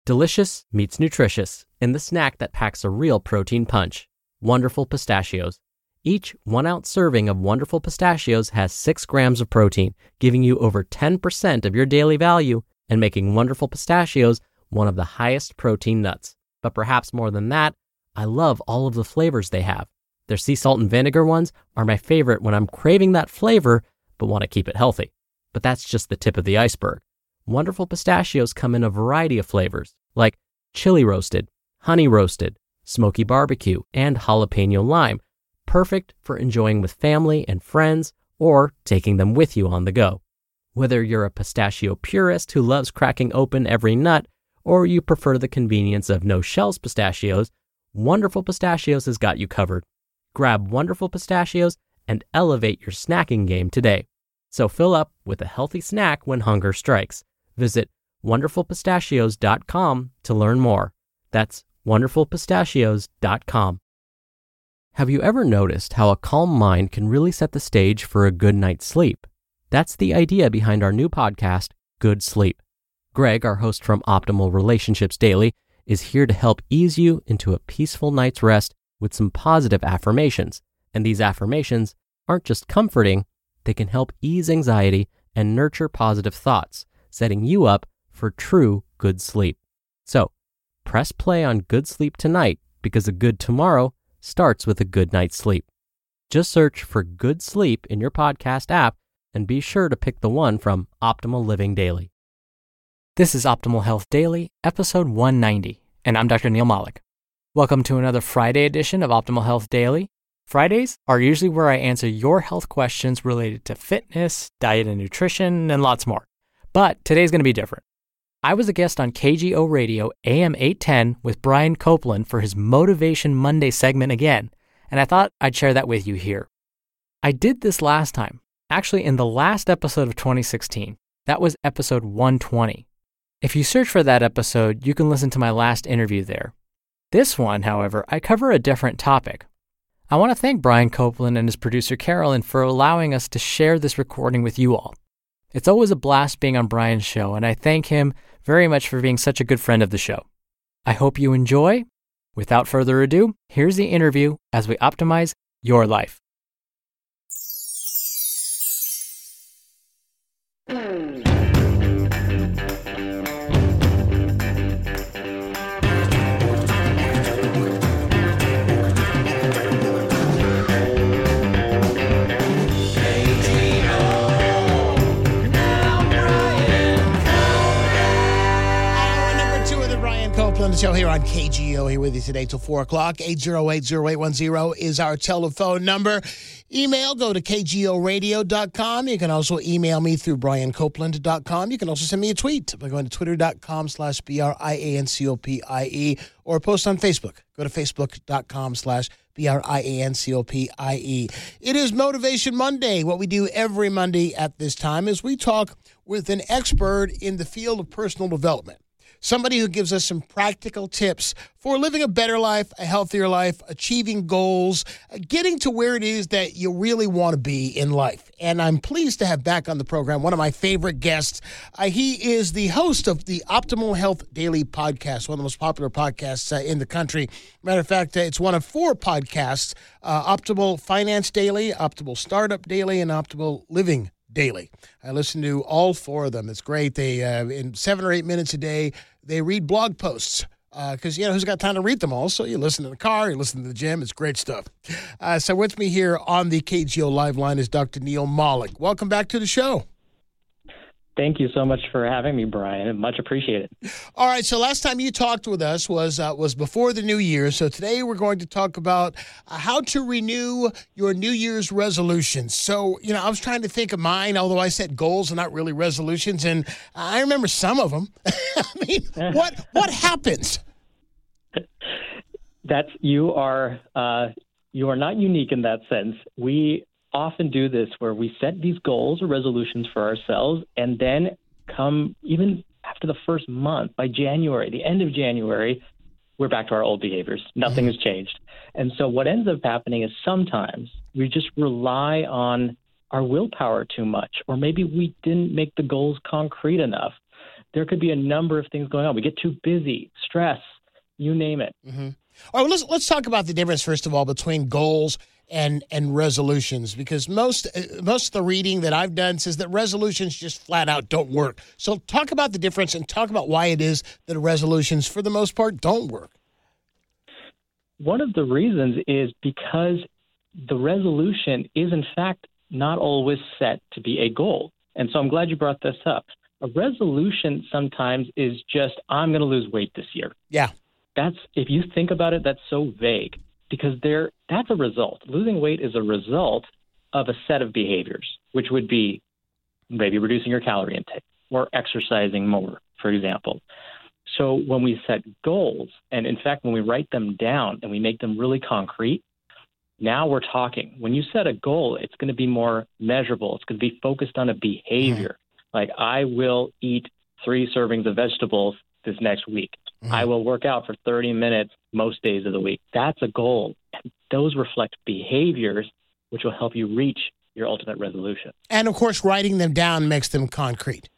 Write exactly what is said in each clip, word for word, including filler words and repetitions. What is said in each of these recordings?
Delicious meets nutritious in the snack that packs a real protein punch. Wonderful Pistachios. Each one-ounce serving of Wonderful Pistachios has six grams of protein, giving you over ten percent of your daily value and making Wonderful Pistachios one of the highest protein nuts. But perhaps more than that, I love all of the flavors they have. Their sea salt and vinegar ones are my favorite when I'm craving that flavor but want to keep it healthy. But that's just the tip of the iceberg. Wonderful Pistachios come in a variety of flavors, like chili roasted, honey roasted, smoky barbecue, and jalapeno lime, perfect for enjoying with family and friends or taking them with you on the go. Whether you're a pistachio purist who loves cracking open every nut, or you prefer the convenience of no-shells pistachios, Wonderful Pistachios has got you covered. Grab Wonderful Pistachios and elevate your snacking game today. So fill up with a healthy snack when hunger strikes. Visit wonderful pistachios dot com to learn more. That's wonderful pistachios dot com. Have you ever noticed how a calm mind can really set the stage for a good night's sleep? That's the idea behind our new podcast, Good Sleep. Greg, our host from Optimal Relationships Daily, is here to help ease you into a peaceful night's rest with some positive affirmations. And these affirmations aren't just comforting, they can help ease anxiety and nurture positive thoughts, setting you up for true good sleep. So, press play on Good Sleep tonight because a good tomorrow starts with a good night's sleep. Just search for Good Sleep in your podcast app and be sure to pick the one from Optimal Living Daily. This is Optimal Health Daily, episode one ninety, and I'm Doctor Neil Malik. Welcome to another Friday edition of Optimal Health Daily. Fridays are usually where I answer your health questions related to fitness, diet and nutrition, and lots more. But today's going to be different. I was a guest on K G O Radio A M eight ten with Brian Copeland for his Motivation Monday segment again, and I thought I'd share that with you here. I did this last time, actually in the last episode of twenty sixteen. That was episode one twenty. If you search for that episode, you can listen to my last interview there. This one, however, I cover a different topic. I want to thank Brian Copeland and his producer Carolyn for allowing us to share this recording with you all. It's always a blast being on Brian's show, and I thank him very much for being such a good friend of the show. I hope you enjoy. Without further ado, here's the interview as we optimize your life. On the show here on K G O, here with you today till four o'clock. eight oh eight, oh eight one oh is our telephone number. Email, go to k g o radio dot com. You can also email me through brian copeland dot com. You can also send me a tweet by going to twitter.com slash B-R-I-A-N-C-O-P-I-E or post on Facebook. Go to facebook.com slash B-R-I-A-N-C-O-P-I-E. It is Motivation Monday. What we do every Monday at this time is we talk with an expert in the field of personal development. Somebody who gives us some practical tips for living a better life, a healthier life, achieving goals, getting to where it is that you really want to be in life. And I'm pleased to have back on the program one of my favorite guests. Uh, he is the host of the Optimal Health Daily podcast, one of the most popular podcasts uh, in the country. Matter of fact, uh, it's one of four podcasts, uh, Optimal Finance Daily, Optimal Startup Daily, and Optimal Living Daily. I listen to all four of them. It's great. They, uh, in seven or eight minutes a day, they read blog posts because, uh, you know, who's got time to read them all? So you listen to the car, you listen to the gym. It's great stuff. Uh, so with me here on the K G O Live line is Doctor Neil Malik. Welcome back to the show. Thank you so much for having me, Brian. Much appreciated. All right. So last time you talked with us was uh, was before the new year. So today we're going to talk about uh, how to renew your New Year's resolutions. So, you know, I was trying to think of mine, although I set goals and not really resolutions. And I remember some of them. I mean, what what happens? That's you are uh, you are not unique in that sense. We often do this where we set these goals or resolutions for ourselves, and then come even after the first month, by January, the end of January, we're back to our old behaviors. Nothing mm-hmm. has changed. And so what ends up happening is sometimes we just rely on our willpower too much, or maybe we didn't make the goals concrete enough. there could be a number of things going on. We get too busy, stress, you name it. Mm-hmm. All right, well, let's let's talk about the difference first of all between goals and and resolutions, because most uh, most of the reading that I've done says that resolutions just flat out don't work. So talk about the difference and talk about why it is that resolutions, for the most part, don't work. One of the reasons is because the resolution is, in fact, not always set to be a goal. And so I'm glad you brought this up. A resolution sometimes is just, I'm going to lose weight this year. Yeah. That's, if you think about it, that's so vague, because there, that's a result. Losing weight is a result of a set of behaviors, which would be maybe reducing your calorie intake or exercising more, for example. So when we set goals, and in fact, when we write them down and we make them really concrete, now we're talking. When you set a goal, it's going to be more measurable. It's going to be focused on a behavior. Mm-hmm. Like, I will eat three servings of vegetables this next week. Mm-hmm. I will work out for thirty minutes most days of the week. That's a goal. And those reflect behaviors which will help you reach your ultimate resolution. And, of course, writing them down makes them concrete.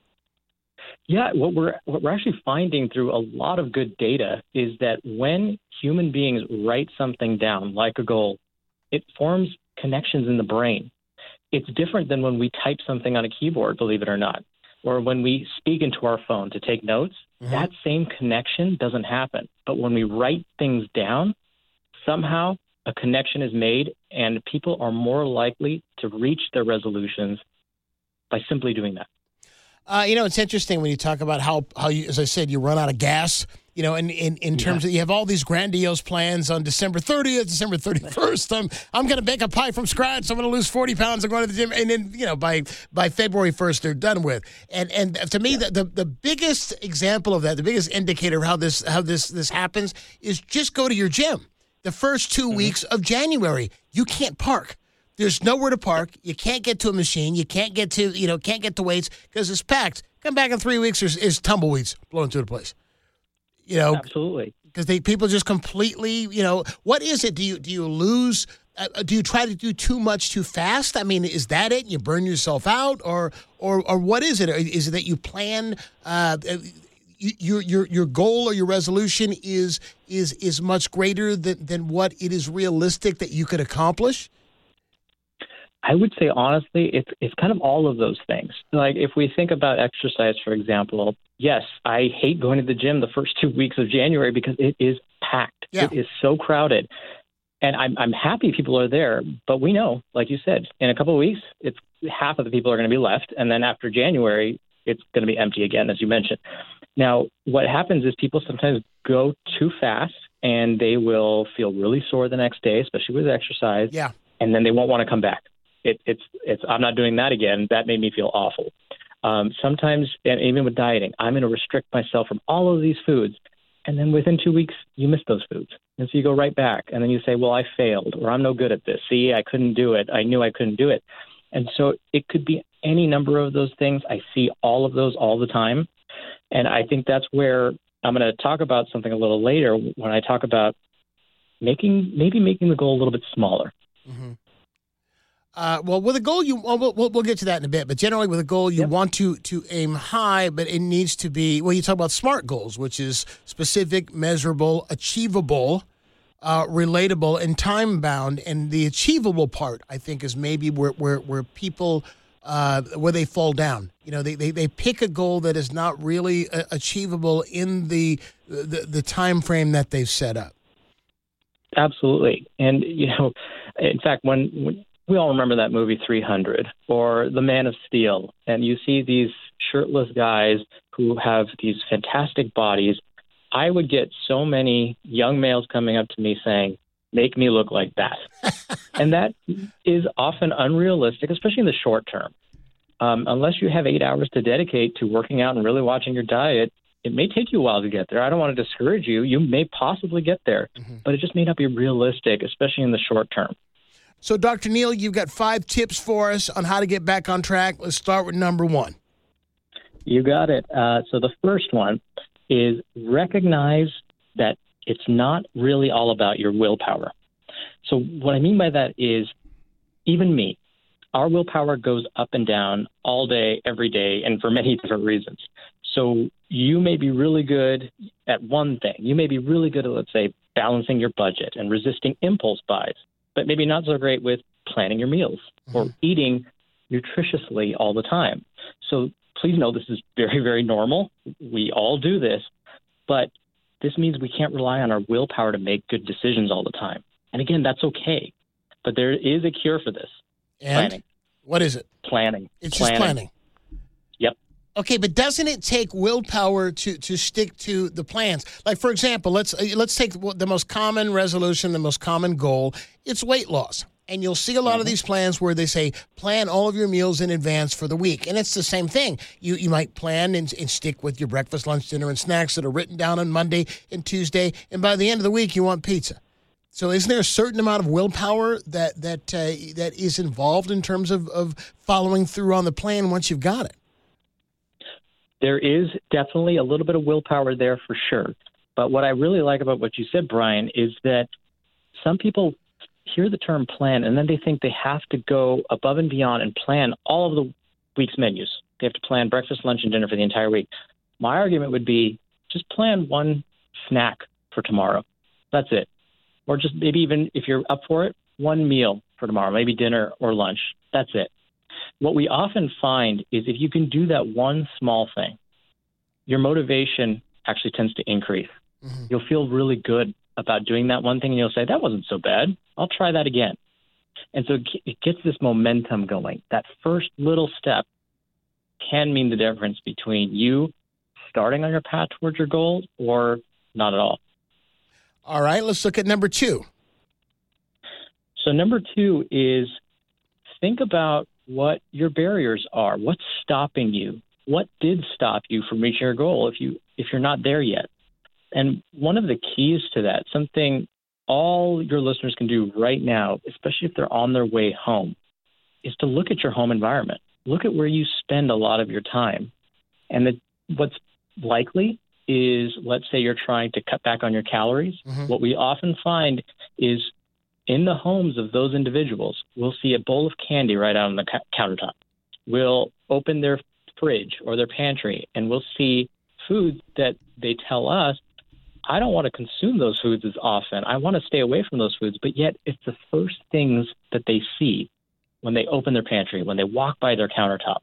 Yeah, what we're what we're actually finding through a lot of good data is that when human beings write something down, like a goal, it forms connections in the brain. It's different than when we type something on a keyboard, believe it or not, or when we speak into our phone to take notes. Mm-hmm. That same connection doesn't happen. But when we write things down, somehow a connection is made, and people are more likely to reach their resolutions by simply doing that. Uh, you know, it's interesting when you talk about how, how you, as I said, you run out of gas, you know, in, in, in terms yeah. of, you have all these grandiose plans on December thirtieth, December thirty-first. I'm, I'm going to bake a pie from scratch. I'm going to lose forty pounds. I'm going to the gym. And then, you know, by, by February first, they're done with. And, and to me, the, the, the biggest example of that, the biggest indicator of how this, how this, this happens is just go to your gym. The first two mm-hmm. weeks of January, you can't park. There's nowhere to park. You can't get to a machine. You can't get to, you know, can't get to weights because it's packed. Come back in three weeks, there's, there's tumbleweeds blowing through the place. You know, absolutely. Because they people just completely, you know, what is it? Do you do you lose? Uh, do you try to do too much too fast? I mean, is that it? You burn yourself out, or or or what is it? Is it that you plan? Uh, your your your goal or your resolution is is is much greater than than what it is realistic that you could accomplish? I would say, honestly, it's it's kind of all of those things. Like, if we think about exercise, for example, yes, I hate going to the gym the first two weeks of January because it is packed. Yeah. It is so crowded. And I'm I'm happy people are there, but we know, like you said, in a couple of weeks, it's half of the people are going to be left. And then after January, it's going to be empty again, as you mentioned. Now, what happens is people sometimes go too fast, and they will feel really sore the next day, especially with exercise. Yeah. And then they won't want to come back. It, it's, it's, I'm not doing that again. That made me feel awful. Um, sometimes, and even with dieting, I'm going to restrict myself from all of these foods. And then within two weeks, you miss those foods. And so you go right back. And then you say, well, I failed, or I'm no good at this. See, I couldn't do it. I knew I couldn't do it. And so it could be any number of those things. I see all of those all the time. And I think that's where I'm going to talk about something a little later when I talk about making, maybe making the goal a little bit smaller. Mm-hmm. Uh, well, with a goal, you well, we'll we'll get to that in a bit. But generally, with a goal, you yep. want to to aim high, but it needs to be. Well, you talk about SMART goals, which is specific, measurable, achievable, uh, relatable, and time bound. And the achievable part, I think, is maybe where where where people uh, where they fall down. You know, they, they they pick a goal that is not really uh, achievable in the, the the time frame that they've set up. Absolutely, and you know, in fact, when, when we all remember that movie three hundred or The Man of Steel, and you see these shirtless guys who have these fantastic bodies. I would get so many young males coming up to me saying, make me look like that. And that is often unrealistic, especially in the short term. Um, unless you have eight hours to dedicate to working out and really watching your diet, it may take you a while to get there. I don't want to discourage you. You may possibly get there, mm-hmm. but it just may not be realistic, especially in the short term. So, Doctor Neal, you've got five tips for us on how to get back on track. Let's start with number one. You got it. Uh, so the first one is recognize that it's not really all about your willpower. So what I mean by that is, even me, our willpower goes up and down all day, every day, and for many different reasons. So you may be really good at one thing. You may be really good at, let's say, balancing your budget and resisting impulse buys, but maybe not so great with planning your meals mm-hmm. or eating nutritiously all the time. So please know this is very, very normal. We all do this, but this means we can't rely on our willpower to make good decisions all the time. And again, that's okay. But there is a cure for this. And planning. What is it? Planning. It's planning. just planning. Yep. Okay, but doesn't it take willpower to to stick to the plans? Like, for example, let's uh, let's take the most common resolution, the most common goal. It's weight loss. And you'll see a lot mm-hmm. of these plans where they say, plan all of your meals in advance for the week. And it's the same thing. You you might plan and, and stick with your breakfast, lunch, dinner, and snacks that are written down on Monday and Tuesday. And by the end of the week, you want pizza. So isn't there a certain amount of willpower that that uh, that is involved in terms of, of following through on the plan once you've got it? There is definitely a little bit of willpower there for sure. But what I really like about what you said, Brian, is that some people hear the term plan, and then they think they have to go above and beyond and plan all of the week's menus. They have to plan breakfast, lunch, and dinner for the entire week. My argument would be just plan one snack for tomorrow. That's it. Or just maybe even if you're up for it, one meal for tomorrow, maybe dinner or lunch. That's it. What we often find is if you can do that one small thing, your motivation actually tends to increase. Mm-hmm. You'll feel really good about doing that one thing, and you'll say, that wasn't so bad. I'll try that again. And so it gets this momentum going. That first little step can mean the difference between you starting on your path towards your goal or not at all. All right, let's look at number two. So number two is think about what your barriers are. What's stopping you? What did stop you from reaching your goal if you if you're not there yet? And one of the keys to that, something all your listeners can do right now, especially if they're on their way home, is to look at your home environment. Look at where you spend a lot of your time. And the, what's likely is, let's say you're trying to cut back on your calories. Mm-hmm. What we often find is in the homes of those individuals, we'll see a bowl of candy right out on the ca- countertop. We'll open their fridge or their pantry, and we'll see foods that they tell us, I don't want to consume those foods as often. I want to stay away from those foods, but yet it's the first things that they see when they open their pantry, when they walk by their countertop.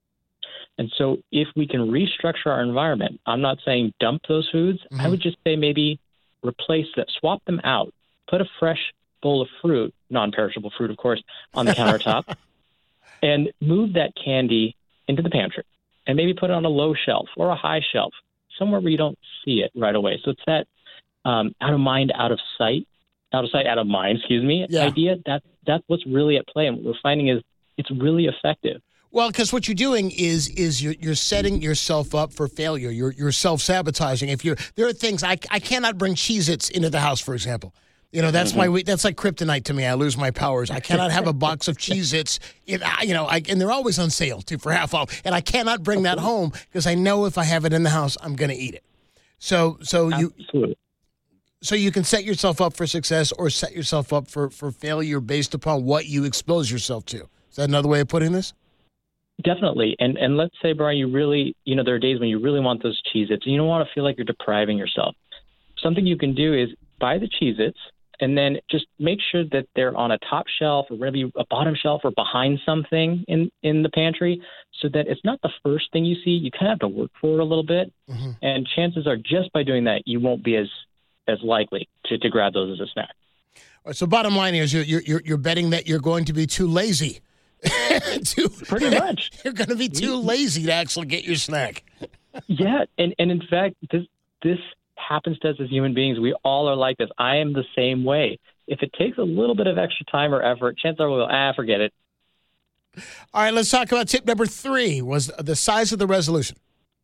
And so if we can restructure our environment, I'm not saying dump those foods. Mm-hmm. I would just say maybe replace that, swap them out, put a fresh bowl of fruit, non-perishable fruit, of course, on the countertop, and move that candy into the pantry and maybe put it on a low shelf or a high shelf, somewhere where you don't see it right away. So it's that um, out of mind, out of sight, out of sight, out of mind, excuse me, yeah. idea. That, that's what's really at play. And what we're finding is it's really effective. Well, because what you're doing is is you're, you're setting yourself up for failure. You're you're self-sabotaging. If you're there are things I, I cannot bring Cheez-Its into the house, for example. You know, that's mm-hmm. my that's like kryptonite to me. I lose my powers. I cannot have a box of Cheez-Its. You know, I, and they're always on sale too for half off. And I cannot bring that home because I know if I have it in the house, I'm going to eat it. So so you Absolutely. so you can set yourself up for success or set yourself up for, for failure based upon what you expose yourself to. Is that another way of putting this? Definitely. And and let's say, Brian, you really, you know, there are days when you really want those Cheez-Its and you don't want to feel like you're depriving yourself. Something you can do is buy the Cheez-Its and then just make sure that they're on a top shelf or maybe a bottom shelf or behind something in, in the pantry so that it's not the first thing you see. You kind of have to work for it a little bit. Mm-hmm. And chances are just by doing that, you won't be as, as likely to, to grab those as a snack. All right, so bottom line is you're, you're, you're betting that you're going to be too lazy. too, Pretty much. You're going to be too lazy to actually get your snack. Yeah, and, and in fact, this this happens to us as human beings. We all are like this. I am the same way. If it takes a little bit of extra time or effort, chances are we'll go, ah, forget it. All right, let's talk about tip number three, was the size of the resolution.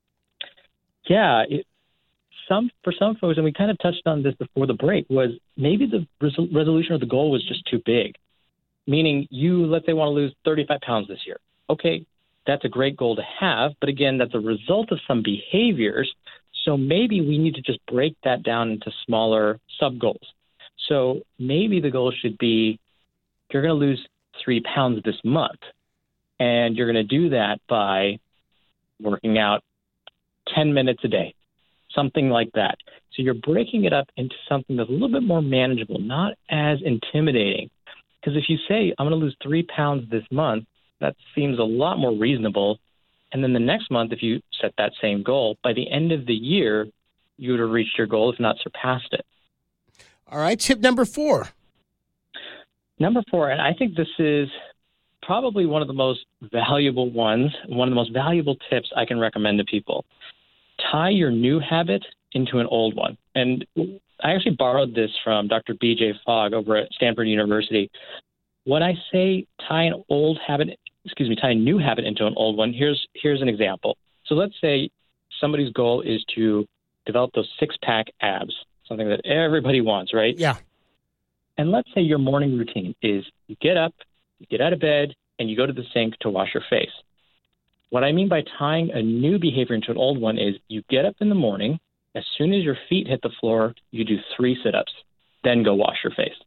Yeah, it, some for some folks, and we kind of touched on this before the break, was maybe the res- resolution or the goal was just too big. Meaning you, let's say, want to lose thirty-five pounds this year. Okay, that's a great goal to have. But again, that's a result of some behaviors. So maybe we need to just break that down into smaller sub-goals. So maybe the goal should be you're going to lose three pounds this month. And you're going to do that by working out ten minutes a day, something like that. So you're breaking it up into something that's a little bit more manageable, not as intimidating. Because if you say, I'm going to lose three pounds this month, that seems a lot more reasonable. And then the next month, if you set that same goal, by the end of the year, you would have reached your goal, if not surpassed it. All right, tip number four. Number four, and I think this is probably one of the most valuable ones, one of the most valuable tips I can recommend to people. Tie your new habit into an old one. And I actually borrowed this from Doctor B J Fogg over at Stanford University. When I say tie an old habit, excuse me, tie a new habit into an old one, here's here's an example. So let's say somebody's goal is to develop those six-pack abs, something that everybody wants, right? Yeah. And let's say your morning routine is you get up, you get out of bed, and you go to the sink to wash your face. What I mean by tying a new behavior into an old one is you get up in the morning, as soon as your feet hit the floor, you do three sit-ups, then go wash your face.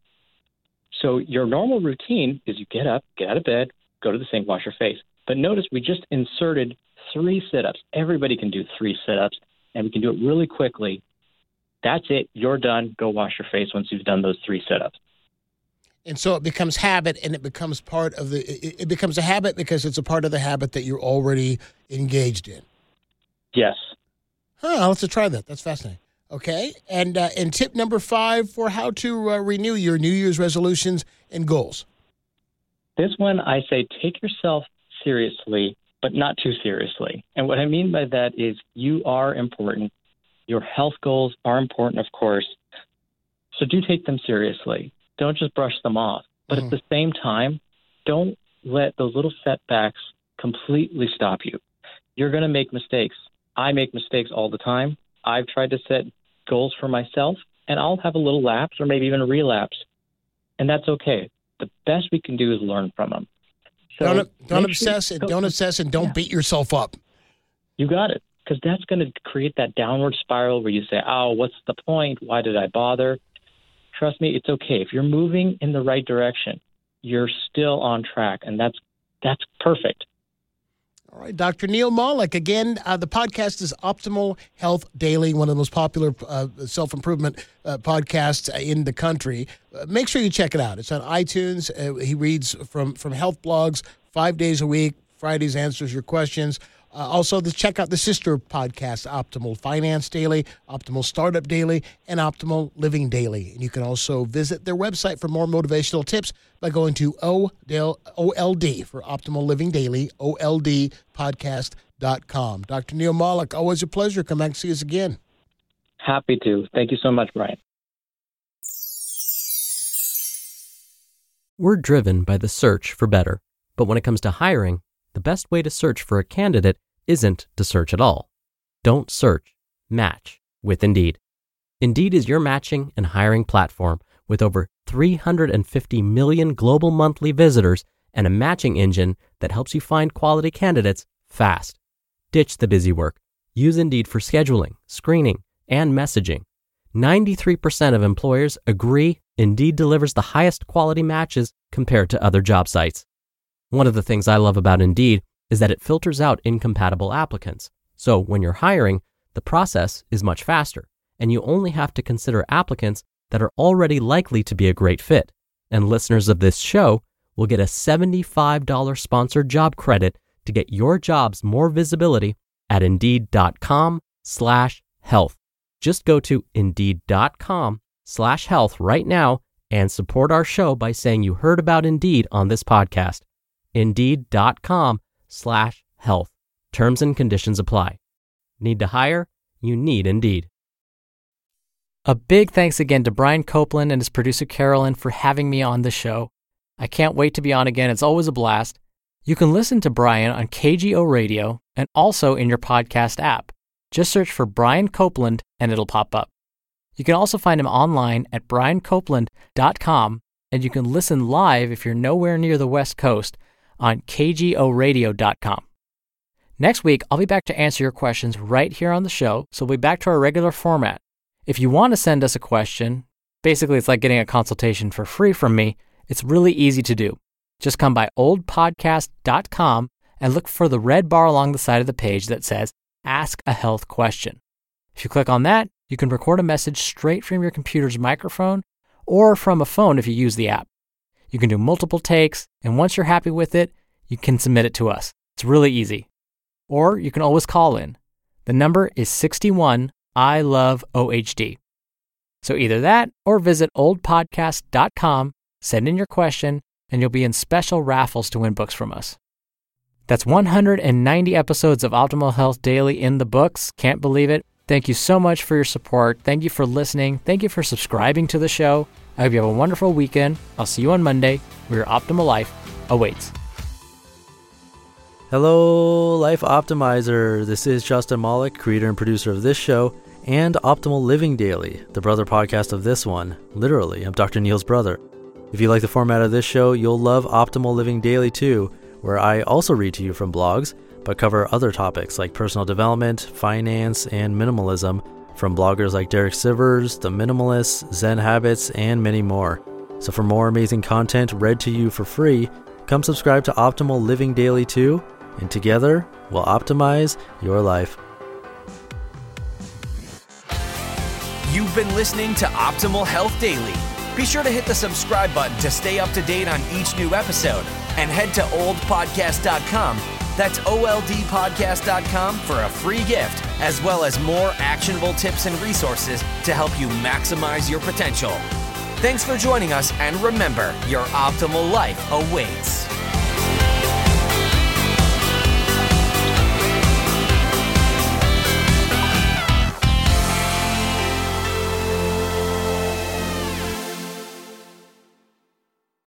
So your normal routine is you get up, get out of bed, go to the sink, wash your face. But notice we just inserted three sit-ups. Everybody can do three sit-ups, and we can do it really quickly. That's it. You're done. Go wash your face once you've done those three sit-ups. And so it becomes habit, and it becomes part of the, it, it becomes a habit because it's a part of the habit that you're already engaged in. Yes. Huh, let's try that. That's fascinating. Okay. And uh, and tip number five for how to uh, renew your New Year's resolutions and goals. This one, I say take yourself seriously, but not too seriously. And what I mean by that is you are important. Your health goals are important, of course. So do take them seriously. Don't just brush them off. But mm-hmm. at the same time, don't let those little setbacks completely stop you. You're going to make mistakes. I make mistakes all the time. I've tried to set goals for myself, and I'll have a little lapse or maybe even a relapse. And that's okay. The best we can do is learn from them. So don't don't obsess sure, and don't obsess and don't yeah. beat yourself up. You got it. Because that's going to create that downward spiral where you say, oh, what's the point? Why did I bother? Trust me, it's okay. If you're moving in the right direction, you're still on track, and that's that's perfect. All right, Doctor Neal Malik. Again, uh, the podcast is Optimal Health Daily, one of the most popular uh, self-improvement uh, podcasts in the country. Uh, make sure you check it out. It's on iTunes. Uh, he reads from, from health blogs five days a week. Fridays answers your questions. Uh, also, the, check out the sister podcast, Optimal Finance Daily, Optimal Startup Daily, and Optimal Living Daily. And you can also visit their website for more motivational tips by going to O L D for Optimal Living Daily, O L D podcast dot com. Doctor Neal Malik, always a pleasure. Come back and see us again. Happy to. Thank you so much, Brian. We're driven by the search for better. But when it comes to hiring, the best way to search for a candidate isn't to search at all. Don't search, match with Indeed. Indeed is your matching and hiring platform with over three hundred fifty million global monthly visitors and a matching engine that helps you find quality candidates fast. Ditch the busy work. Use Indeed for scheduling, screening, and messaging. ninety-three percent of employers agree Indeed delivers the highest quality matches compared to other job sites. One of the things I love about Indeed is that it filters out incompatible applicants. So when you're hiring, the process is much faster, and you only have to consider applicants that are already likely to be a great fit. And listeners of this show will get a seventy-five dollars sponsored job credit to get your jobs more visibility at Indeed.com slash health. Just go to Indeed.com slash health right now and support our show by saying you heard about Indeed on this podcast. Indeed.com slash health. Terms and conditions apply. Need to hire? You need Indeed. A big thanks again to Brian Copeland and his producer Carolyn for having me on the show. I can't wait to be on again. It's always a blast. You can listen to Brian on K G O Radio and also in your podcast app. Just search for Brian Copeland and it'll pop up. You can also find him online at brian copeland dot com, and you can listen live if you're nowhere near the West Coast on K G O radio dot com. Next week, I'll be back to answer your questions right here on the show, so we'll be back to our regular format. If you want to send us a question, basically it's like getting a consultation for free from me, it's really easy to do. Just come by old podcast dot com and look for the red bar along the side of the page that says Ask a Health Question. If you click on that, you can record a message straight from your computer's microphone or from a phone if you use the app. You can do multiple takes, and once you're happy with it, you can submit it to us. It's really easy. Or you can always call in. The number is sixty-one I love O H D. So either that or visit old podcast dot com, send in your question, and you'll be in special raffles to win books from us. That's one hundred ninety episodes of Optimal Health Daily in the books. Can't believe it. Thank you so much for your support. Thank you for listening. Thank you for subscribing to the show. I hope you have a wonderful weekend. I'll see you on Monday, where your optimal life awaits. Hello, Life Optimizer. This is Justin Malik, creator and producer of this show and Optimal Living Daily, the brother podcast of this one. Literally, I'm Doctor Neil's brother. If you like the format of this show, you'll love Optimal Living Daily too, where I also read to you from blogs, but cover other topics like personal development, finance, and minimalism from bloggers like Derek Sivers, The Minimalists, Zen Habits, and many more. So for more amazing content read to you for free, come subscribe to Optimal Living Daily too, and together we'll optimize your life. You've been listening to Optimal Health Daily. Be sure to hit the subscribe button to stay up to date on each new episode, and head to old podcast dot com. That's O L D podcast dot com for a free gift, as well as more actionable tips and resources to help you maximize your potential. Thanks for joining us, and remember, your optimal life awaits.